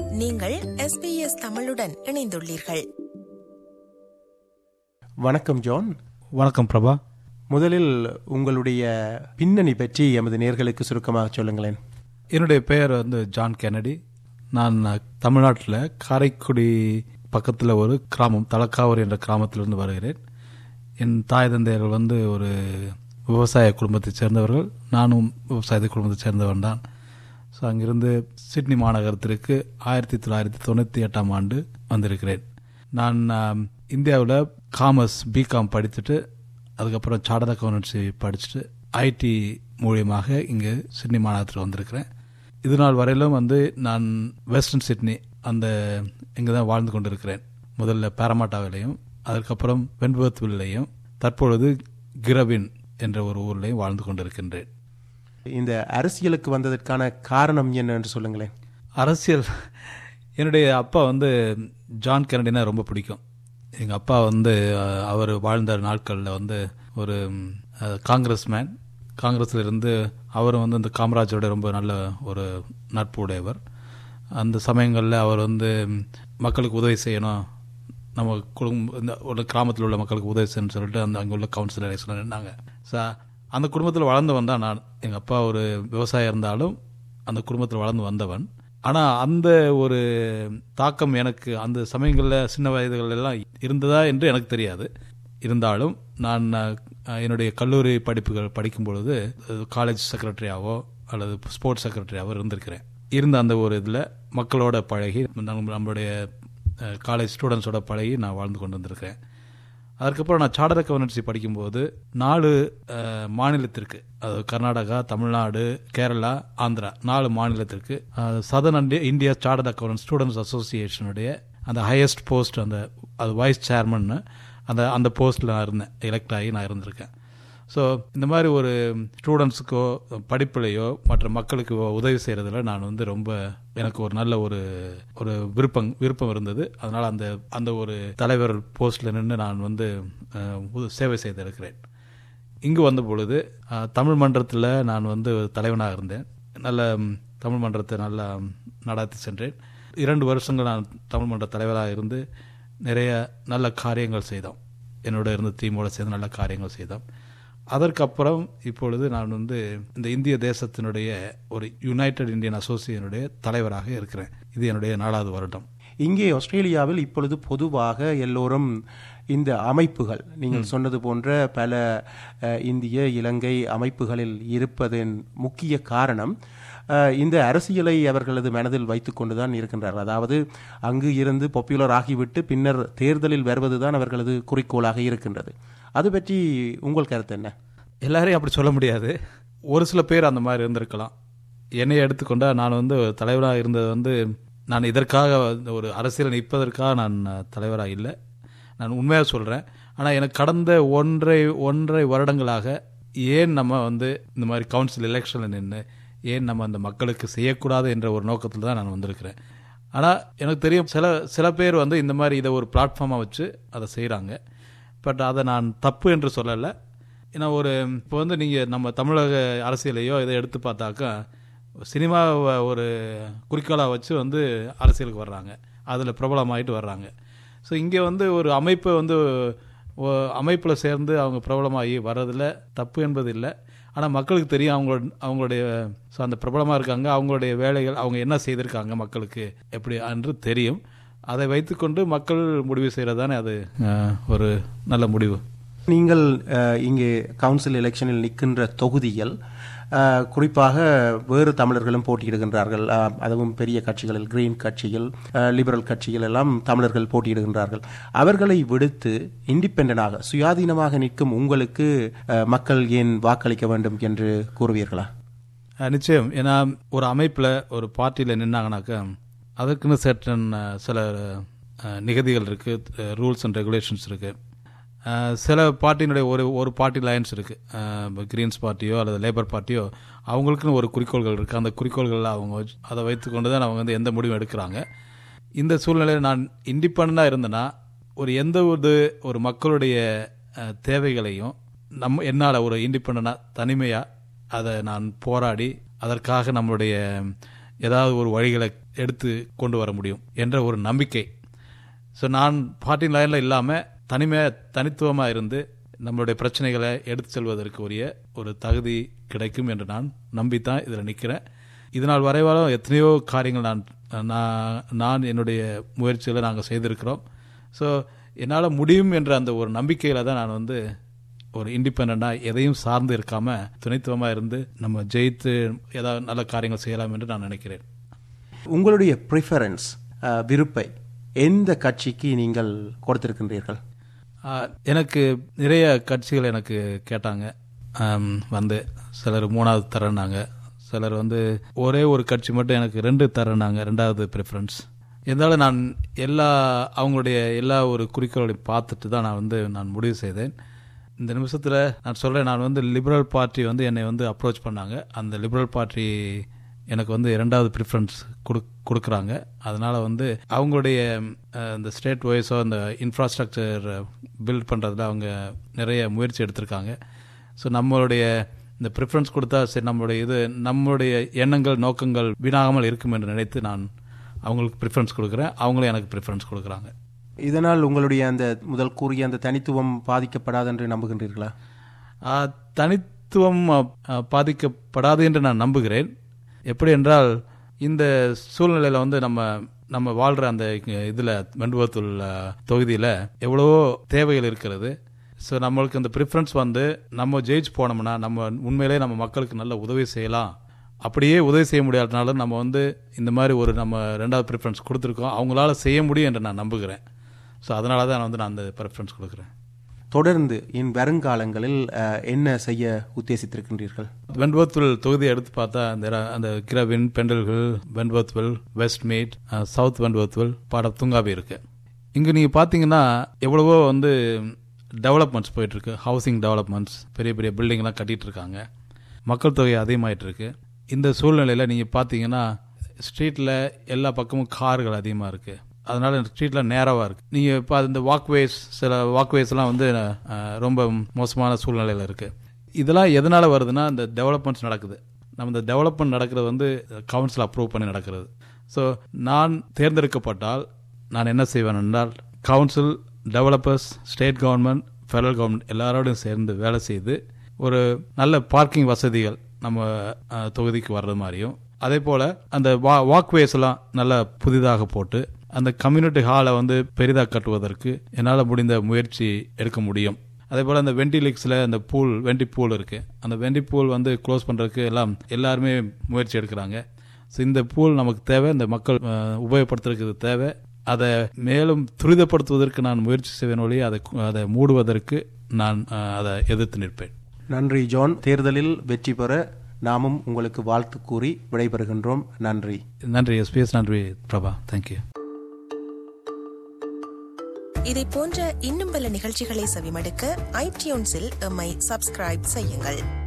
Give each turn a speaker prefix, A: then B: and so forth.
A: நீங்கள் SBS தமிழுடன் இணைந்துள்ளீர்கள்.
B: வணக்கம் ஜான்.
C: வணக்கம் பிரபா.
B: முதலில் உங்களுடைய பின்னணி பற்றி எமது நேயர்களுக்கு சுருக்கமாக சொல்லுங்களேன்.
C: என்னுடைய பெயர் ஜான் கென்னடி. நான் தமிழ்நாட்டில் காரைக்குடி பக்கத்தில் ஒரு கிராமம் தலக்காவூர் என்ற கிராமத்திலிருந்து வருகிறேன். என் தாய் தந்தையர்கள் ஒரு விவசாய குடும்பத்தை சேர்ந்தவர்கள். நானும் விவசாய குடும்பத்தை சேர்ந்தவன் தான். ஸோ அங்கிருந்து சிட்னி மாநகரத்திற்கு 1998 ஆண்டு வந்திருக்கிறேன். நான் இந்தியாவில் காமர்ஸ் பிகாம் படிச்சுட்டு அதுக்கப்புறம் சார்ட்டர்ட் அக்கௌண்டன்சி படிச்சுட்டு ஐடி மூலியமாக இங்கே சிட்னி மாநகரத்தில் வந்திருக்கிறேன். இது நாள் வரையிலும் நான் வெஸ்டர்ன் சிட்னி இங்கே தான் வாழ்ந்து கொண்டிருக்கிறேன். முதல்ல பாரமாட்டாவிலையும் அதுக்கப்புறம் வென்பர்த்வில்லையும் தற்பொழுது கிரவின் என்ற ஒரு ஊர்லையும் வாழ்ந்து கொண்டிருக்கின்றேன்.
B: இந்த அரசியலுக்கு வந்ததற்கான காரணம் என்ன என்று சொல்லுங்களேன்.
C: அரசியல், என்னுடைய அப்பா ஜான் கென்னடினா ரொம்ப பிடிக்கும். எங்கள் அப்பா அவர் வாழ்ந்த நாட்களில் ஒரு காங்கிரஸ்மேன். காங்கிரஸில் இருந்து அவரும் இந்த காமராஜரோட ரொம்ப நல்ல ஒரு நட்பு உடையவர். அந்த சமயங்களில் அவர் மக்களுக்கு உதவி செய்யணும், நம்ம குடும்ப ஒரு கிராமத்தில் உள்ள மக்களுக்கு உதவி செய்யணும்னு சொல்லிட்டு அங்கே உள்ள கவுன்சிலர் எலெக்ஷன் நின்னாங்க. ஸோ அந்த குடும்பத்தில் வளர்ந்தவன் தான் நான். எங்கள் அப்பா ஒரு விவசாயம் இருந்தாலும் அந்த குடும்பத்தில் வளர்ந்து வந்தவன். ஆனால் அந்த ஒரு தாக்கம் எனக்கு அந்த சமயங்களில் சின்ன வயதுகள் எல்லாம் இருந்ததா என்று எனக்கு தெரியாது. இருந்தாலும் நான் என்னுடைய கல்லூரி படிப்புகள் படிக்கும் பொழுது காலேஜ் செக்ரட்டரியாவோ அல்லது ஸ்போர்ட்ஸ் செக்ரட்டரியாவோ இருந்திருக்கிறேன். இருந்த அந்த ஒரு இதில் மக்களோட பழகி நம்மளுடைய காலேஜ் ஸ்டூடெண்ட்ஸோட பழகி நான் வாழ்ந்து கொண்டு வந்திருக்கிறேன். அதுக்கப்புறம் நான் சார்ட்டர்ட் அக்கௌண்டன்சி படிக்கும்போது 4 மாநிலத்திற்கு, அதாவது கர்நாடகா, தமிழ்நாடு, கேரளா, ஆந்திரா 4 மாநிலத்திற்கு southern India chartered accountants students அசோசியேஷனுடைய அந்த ஹையஸ்ட் போஸ்ட் அது வைஸ் சேர்மன் அந்த போஸ்ட்டில் நான் இருந்தேன். எலெக்ட் ஆகி நான் இருந்திருக்கேன். ஸோ இந்த மாதிரி ஒரு ஸ்டூடெண்ட்ஸுக்கோ படிப்புலையோ மற்ற மக்களுக்கு உதவி செய்கிறதுல நான் ரொம்ப எனக்கு ஒரு நல்ல ஒரு விருப்பம் இருந்தது. அதனால் அந்த ஒரு தலைவர் போஸ்டில் நின்று நான் சேவை செய்திருக்கிறேன். இங்கு வந்த பொழுது தமிழ் மன்றத்தில் நான் தலைவனாக இருந்தேன். நல்ல தமிழ் மன்றத்தை நல்லா நடாத்தி சென்றேன். 2 வருஷங்கள் நான் தமிழ் மன்ற தலைவராக இருந்து நிறைய நல்ல காரியங்கள் செய்தோம். என்னோட இருந்த டீமோடு சேர்ந்து நல்ல காரியங்கள் செய்தோம். அதற்கப்புறம் இப்பொழுது நான் இந்த இந்திய தேசத்தினுடைய ஒரு யுனைடெட் இந்தியன் அசோசியேஷனுடைய தலைவராக இருக்கிறேன். இது என்னுடைய 4வது வருடம்.
B: இங்கே ஆஸ்திரேலியாவில் இப்பொழுது பொதுவாக எல்லோரும் இந்த அமைப்புகள், நீங்கள் சொன்னது போன்ற பல இந்திய இலங்கை அமைப்புகளில் இருப்பதன் முக்கிய காரணம் இந்த அரசியலை அவர்களது மனதில் வைத்து கொண்டுதான் இருக்கின்றார்கள். அதாவது அங்கு இருந்து பாப்புலர் ஆகிவிட்டு பின்னர் தேர்தலில் வருவதுதான் அவர்களது குறிக்கோளாக இருக்கின்றது. அது பற்றி உங்கள் கருத்து என்ன?
C: எல்லாரையும் அப்படி சொல்ல முடியாது. ஒரு சில பேர் அந்த மாதிரி இருந்திருக்கலாம். என்னை எடுத்துக்கொண்டால் நான் தலைவராக இருந்தது நான் இதற்காக ஒரு அரசியல் நிற்பதற்காக நான் தலைவராக இல்லை. நான் உண்மையாக சொல்கிறேன். ஆனால் எனக்கு கடந்த ஒன்றரை வருடங்களாக ஏன் நம்ம இந்த மாதிரி கவுன்சில் எலெக்ஷனில் நின்று ஏன் நம்ம அந்த மக்களுக்கு செய்யக்கூடாது என்ற ஒரு நோக்கத்தில் தான் நான் வந்திருக்கிறேன். ஆனால் எனக்கு தெரியும் சில பேர் இந்த மாதிரி இதை ஒரு பிளாட்ஃபார்மாக வச்சு அதை செய்கிறாங்க. பட் அதை நான் தப்பு என்று சொல்லலை. ஏன்னா இப்போ நீங்கள் நம்ம தமிழக அரசியலையோ இதை எடுத்து பார்த்தாக்கா சினிமாவை ஒரு குறிக்கோளாக வச்சு அரசியலுக்கு வர்றாங்க, அதில் பிரபலமாயிட்டு வர்றாங்க. ஸோ இங்கே ஒரு அமைப்பை அமைப்பில் சேர்ந்து அவங்க பிரபலமாகி வர்றதில் தப்பு என்பது இல்லை. ஆனால் மக்களுக்கு தெரியும் அவங்களுடைய அந்த பிரபலமாக இருக்காங்க, அவங்களுடைய வேலைகள் அவங்க என்ன செய்திருக்காங்க மக்களுக்கு எப்படி என்று தெரியும். அதை வைத்துக்கொண்டு மக்கள் முடிவு செய்கிறது தானே அது ஒரு நல்ல முடிவு.
B: நீங்கள் இங்கே கவுன்சில் எலெக்ஷனில் நிற்கின்ற தொகுதியில் குறிப்பாக வேறு தமிழர்களும் போட்டியிடுகின்றார்கள். அதுவும் பெரிய கட்சிகளில் கிரீன் கட்சியில், லிபரல் கட்சியில் எல்லாம் தமிழர்கள் போட்டியிடுகின்றார்கள். அவர்களை விடுத்து இண்டிபெண்டனாக சுயாதீனமாக நிற்கும் உங்களுக்கு மக்கள் ஏன் வாக்களிக்க வேண்டும் என்று கூறுவீர்களா?
C: நிச்சயம். ஏன்னா ஒரு அமைப்பில் ஒரு பார்ட்டியில் நின்னாங்கனாக்கா அதற்குன்னு சர்டன் சில நிகதிகள் இருக்குது, ரூல்ஸ் அண்ட் ரெகுலேஷன்ஸ் இருக்குது. சில பார்ட்டியினுடைய ஒரு பார்ட்டி லைன்ஸ் இருக்குது. கிரீன்ஸ் பார்ட்டியோ அல்லது லேபர் பார்ட்டியோ அவங்களுக்குன்னு ஒரு குறிக்கோள்கள் இருக்குது. அந்த குறிக்கோள்களில் அவங்க அதை வைத்துக்கொண்டு தான் அவங்க எந்த முடிவும் எடுக்கிறாங்க. இந்த சூழ்நிலையில் நான் இண்டிபெண்டாக இருந்தேன்னா எந்த ஒரு மக்களுடைய தேவைகளையும் என்னால் ஒரு இண்டிபெண்டாக தனிமையாக அதை நான் போராடி அதற்காக நம்மளுடைய ஏதாவது ஒரு வழிகளை எடுத்து கொண்டு வர முடியும் என்ற ஒரு நம்பிக்கை. ஸோ நான் பார்ட்டி லைனில் இல்லாமல் தனித்துவமாக இருந்து நம்மளுடைய பிரச்சனைகளை எடுத்து செல்வதற்கு உரிய ஒரு தகுதி கிடைக்கும் என்று நான் நம்பித்தான் இதில் நிற்கிறேன். இதனால் வரைவாலும் எத்தனையோ காரியங்கள் நான் என்னுடைய முயற்சிகளை நாங்கள் செய்திருக்கிறோம். ஸோ என்னால் முடியும் என்ற அந்த ஒரு நம்பிக்கையில் தான் நான் வந்து ஒரு இண்டிபெண்டாக எதையும் சார்ந்து இருக்காமல் துணைத்துவமாக இருந்து நம்ம ஜெயித்து ஏதாவது நல்ல காரியங்கள் செய்யலாம் என்று நான் நினைக்கிறேன்.
B: உங்களுடைய ப்ரிஃபரன்ஸ், விருப்பை எந்த கட்சிக்கு நீங்கள் கொடுத்திருக்கின்றீர்கள்?
C: எனக்கு நிறைய கட்சிகள் எனக்கு கேட்டாங்க, வந்து சிலர் 3வது தரேன்னாங்க, சிலர் வந்து ஒரே ஒரு கட்சி மட்டும் எனக்கு 2 தரேன்னாங்க, 2வது ப்ரிஃபரன்ஸ். இருந்தாலும் நான் அவங்களுடைய எல்லா ஒரு குறிக்கோளையும் பார்த்துட்டு தான் நான் முடிவு செய்தேன். இந்த நிமிஷத்தில் நான் சொல்கிறேன், நான் வந்து லிபரல் பார்ட்டி வந்து என்னை வந்து அப்ரோச் பண்ணாங்க. அந்த லிபரல் பார்ட்டி எனக்கு வந்து 2வது ப்ரிஃபரன்ஸ் கொடுக்குறாங்க. அதனால் வந்து அவங்களுடைய இந்த ஸ்டேட் வைஸோ அந்த இன்ஃப்ராஸ்ட்ரக்சர் பில்ட் பண்ணுறதுல அவங்க நிறைய முயற்சி எடுத்திருக்காங்க. ஸோ நம்மளுடைய இந்த ப்ரிஃபரன்ஸ் கொடுத்தா சரி நம்மளுடைய எண்ணங்கள் நோக்கங்கள் வீணாகாமல் இருக்கும் என்று நினைத்து நான் அவங்களுக்கு ப்ரிஃபரன்ஸ் கொடுக்குறேன், அவங்களும் எனக்கு ப்ரிஃபரன்ஸ் கொடுக்குறாங்க.
B: இதனால் உங்களுடைய அந்த முதல் கூறிய அந்த தனித்துவம் பாதிக்கப்படாது என்று நம்புகின்றீர்களா?
C: தனித்துவம் பாதிக்கப்படாது என்று நான் நம்புகிறேன். எப்படி என்றால், இந்த சூழ்நிலையில் வந்து நம்ம வாழ்கிற அந்த இதில் வெண்டுவத்தூர் தொகுதியில் எவ்வளவோ தேவைகள் இருக்கிறது. ஸோ நம்மளுக்கு அந்த ப்ரிஃபரன்ஸ் வந்து நம்ம ஜெயிச்சு போனோம்னா நம்ம உண்மையிலே நம்ம மக்களுக்கு நல்ல உதவி செய்யலாம். அப்படியே உதவி செய்ய முடியாதனாலும் நம்ம வந்து இந்த மாதிரி நம்ம 2வது ப்ரிஃபரன்ஸ் கொடுத்துருக்கோம், அவங்களால செய்ய முடியும் என்று நான் நம்புகிறேன். ஸோ அதனால தான் நான் அந்த ப்ரிஃபரன்ஸ் கொடுக்குறேன்.
B: தொடர்ந்து வருங்காலங்களில் என்ன செய்ய உத்தேசித்திருக்கின்றீர்கள்?
C: வெண்டுவத்தூர் தொகுதியை எடுத்து பார்த்தா அந்த Girraween, Pendle Hill, Wentworthville, Westmead, South Wentworthville, பாடம் துங்காபி இருக்கு. இங்கே நீங்கள் பார்த்தீங்கன்னா எவ்வளவோ வந்து டெவலப்மெண்ட்ஸ் போயிட்டுருக்கு. ஹவுசிங் டெவலப்மெண்ட்ஸ், பெரிய பெரிய பில்டிங்லாம் கட்டிகிட்டு இருக்காங்க. மக்கள் தொகை அதிகமாகிட்டு இருக்கு. இந்த சூழ்நிலையில் நீங்கள் பார்த்தீங்கன்னா ஸ்ட்ரீட்டில் எல்லா பக்கமும் கார்கள் அதிகமாக இருக்குது. அதனால ஸ்ட்ரீட்டில் நேராக இருக்குது. நீங்கள் இப்போ இந்த சில வாக்வேஸ்லாம் வந்து ரொம்ப மோசமான சூழ்நிலையில் இருக்குது. இதெல்லாம் எதனால் வருதுன்னா, இந்த டெவலப்மெண்ட்ஸ் நடக்குது. நம்ம இந்த டெவலப்மெண்ட் நடக்கிறது வந்து கவுன்சில் அப்ரூவ் பண்ணி நடக்கிறது. ஸோ நான் தேர்ந்தெடுக்கப்பட்டால் நான் என்ன செய்வேன் என்றால், council, developers, state government, federal government எல்லாரோடையும் சேர்ந்து வேலை செய்து ஒரு நல்ல பார்க்கிங் வசதிகள் நம்ம தொகுதிக்கு வர்றது மாதிரியும், அதே போல் அந்த வாக்வேஸ் எல்லாம் நல்லா புதிதாக போட்டு அந்த கம்யூனிட்டி ஹாலை வந்து பெரிதாக கட்டுவதற்கு என்னால் முடிந்த முயற்சி எடுக்க முடியும். அதே போல் அந்த வெண்டிலிக்ஸில் அந்த வெண்டி பூல் இருக்குது. அந்த வெண்டி பூல் வந்து க்ளோஸ் பண்ணுறதுக்கு எல்லாருமே முயற்சி எடுக்கிறாங்க. ஸோ இந்த பூல் நமக்கு தேவை, இந்த மக்கள் உபயோகப்படுத்துறதுக்கு தேவை. அதை மேலும் துரிதப்படுத்துவதற்கு நான் முயற்சி செய்வேன் ஒழிய அதை மூடுவதற்கு நான் அதை எதிர்த்து நிற்பேன்.
B: நன்றி ஜான். தேர்தலில் வெற்றி பெற நாமும் உங்களுக்கு வாழ்த்து கூறி விடைபெறுகின்றோம். நன்றி.
C: நன்றி SBS. நன்றி பிரபா. தேங்க்யூ.
A: இதை போன்ற இன்னும் பல நிகழ்ச்சிகளை செவிமடுக்க iTunes-இல் எம்மை சப்ஸ்கிரைப் செய்யுங்கள்.